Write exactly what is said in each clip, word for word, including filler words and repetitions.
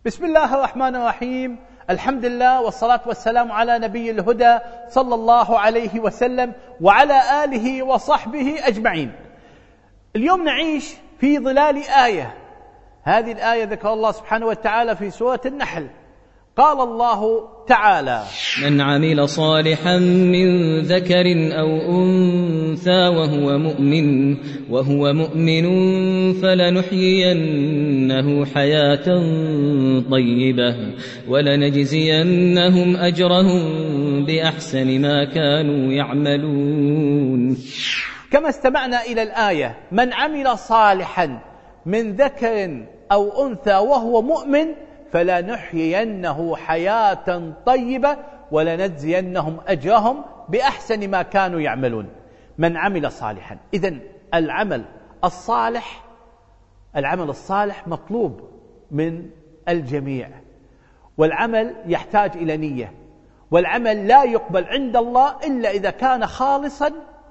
بسم الله الرحمن الرحيم. الحمد لله والصلاة والسلام على نبي الهدى صلى الله عليه وسلم وعلى آله وصحبه أجمعين. اليوم نعيش في ظلال آية، هذه الآية ذكر الله سبحانه وتعالى في سورة النحل. قال الله تعالى: من عمل صالحا من ذكر أو أنثى وهو مؤمن وهو مؤمن فلنحيينه حياة طيبة ولنجزينهم أجرهم بأحسن ما كانوا يعملون. كما استمعنا إلى الآية: من عمل صالحا من ذكر أو أنثى وهو مؤمن فلنحيينه حياة طيبة ولنجزينهم أجرهم بأحسن ما كانوا يعملون. من عمل صالحا، إذن العمل الصالح العمل الصالح مطلوب من الجميع، والعمل يحتاج إلى نية، والعمل لا يقبل عند الله إلا إذا كان خالصا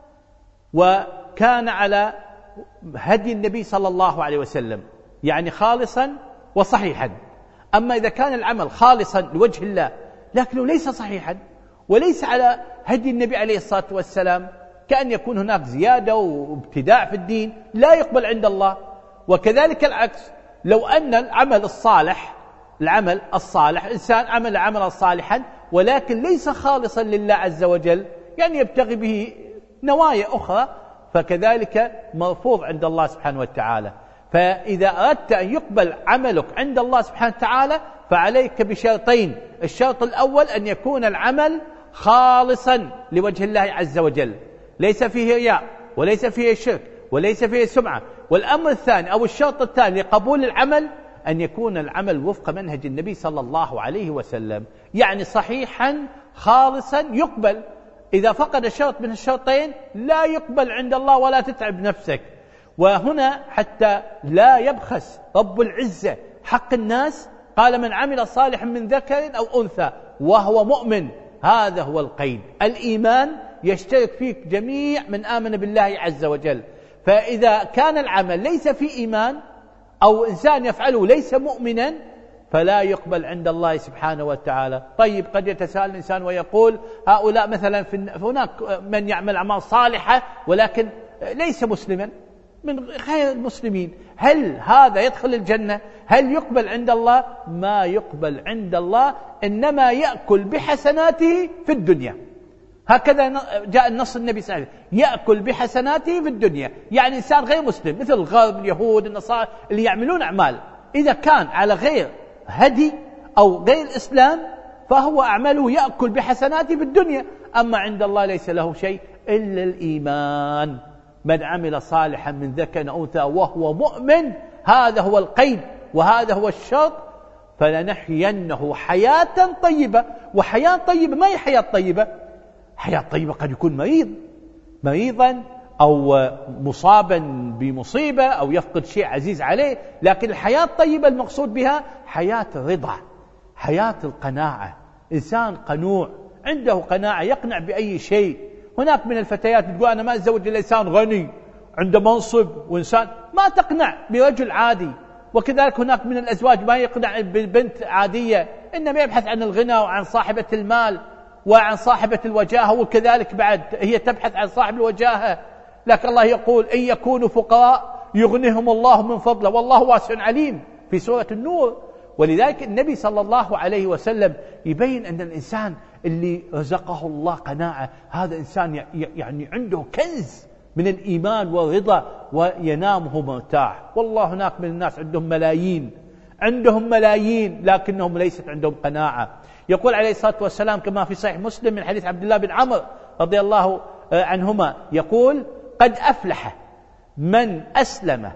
وكان على هدي النبي صلى الله عليه وسلم، يعني خالصا وصحيحا. أما إذا كان العمل خالصا لوجه الله لكنه ليس صحيحا وليس على هدي النبي عليه الصلاة والسلام، كأن يكون هناك زيادة وابتداع في الدين، لا يقبل عند الله. وكذلك العكس، لو أن العمل الصالح العمل الصالح إنسان عمل عملا صالحا ولكن ليس خالصا لله عز وجل، يعني يبتغي به نوايا أخرى، فكذلك مرفوض عند الله سبحانه وتعالى. فإذا أردت أن يقبل عملك عند الله سبحانه وتعالى فعليك بشرطين: الشرط الأول أن يكون العمل خالصا لوجه الله عز وجل، ليس فيه رياء وليس فيه شرك وليس فيه سمعة. والأمر الثاني أو الشرط الثاني لقبول العمل أن يكون العمل وفق منهج النبي صلى الله عليه وسلم، يعني صحيحا خالصا يقبل. إذا فقد شرط من الشرطين لا يقبل عند الله ولا تتعب نفسك. وهنا حتى لا يبخس رب العزة حق الناس قال: من عمل صالحا من ذكر أو أنثى وهو مؤمن. هذا هو القيد. الإيمان يشترك فيك جميع من آمن بالله عز وجل. فإذا كان العمل ليس في إيمان أو إنسان يفعله ليس مؤمنا فلا يقبل عند الله سبحانه وتعالى. طيب، قد يتساءل الإنسان ويقول: هؤلاء مثلا في هناك من يعمل أعمال صالحة ولكن ليس مسلما من غير المسلمين، هل هذا يدخل الجنة؟ هل يقبل عند الله؟ ما يقبل عند الله، إنما يأكل بحسناته في الدنيا. هكذا جاء النص النبي صلى الله عليه وسلم: يأكل بحسناته في الدنيا، يعني إنسان غير مسلم مثل الغرب، اليهود، النصارى اللي يعملون أعمال، إذا كان على غير هدي أو غير الإسلام فهو أعمله يأكل بحسناته في الدنيا، أما عند الله ليس له شيء إلا الإيمان. من عمل صالحا من ذكر أو أنثى وهو مؤمن، هذا هو القيد وهذا هو الشرط، فلنحيينه حياة طيبة. وحياة طيبة ما هي حياة طيبة؟ حياة طيبة قد يكون مريض مريضا أو مصابا بمصيبة أو يفقد شيء عزيز عليه، لكن الحياة الطيبة المقصود بها حياة الرضا، حياة القناعة، إنسان قنوع عنده قناعة يقنع بأي شيء. هناك من الفتيات بتقول: أنا ما أتزوج إلا إنسان غني عنده منصب، وإنسان ما تقنع برجل عادي. وكذلك هناك من الأزواج ما يقنع ببنت عادية، إنما يبحث عن الغنى وعن صاحبة المال وعن صاحبة الوجاهة، وكذلك بعد هي تبحث عن صاحب الوجاهة. لكن الله يقول: إن يكونوا فقراء يغنيهم الله من فضله والله واسع عليم في سورة النور. ولذلك النبي صلى الله عليه وسلم يبين أن الإنسان اللي رزقه الله قناعة هذا إنسان يعني عنده كنز من الإيمان والرضا وينامه مرتاح. والله هناك من الناس عندهم ملايين عندهم ملايين لكنهم ليست عندهم قناعة. يقول عليه الصلاة والسلام كما في صحيح مسلم من حديث عبد الله بن عمرو رضي الله عنهما يقول: قد أفلح من أسلم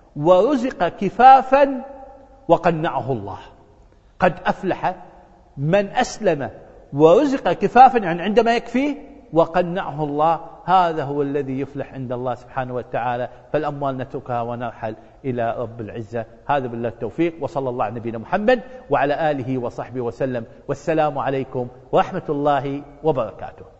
ورزق كفافا وقنعه الله. قد أفلح من أسلم ورزق كفافا، يعني عندما يكفيه، وقنعه الله. هذا هو الذي يفلح عند الله سبحانه وتعالى. فالأموال نتركها ونرحل إلى رب العزة. هذا بالله التوفيق، وصلى الله على نبينا محمد وعلى آله وصحبه وسلم. والسلام عليكم ورحمة الله وبركاته.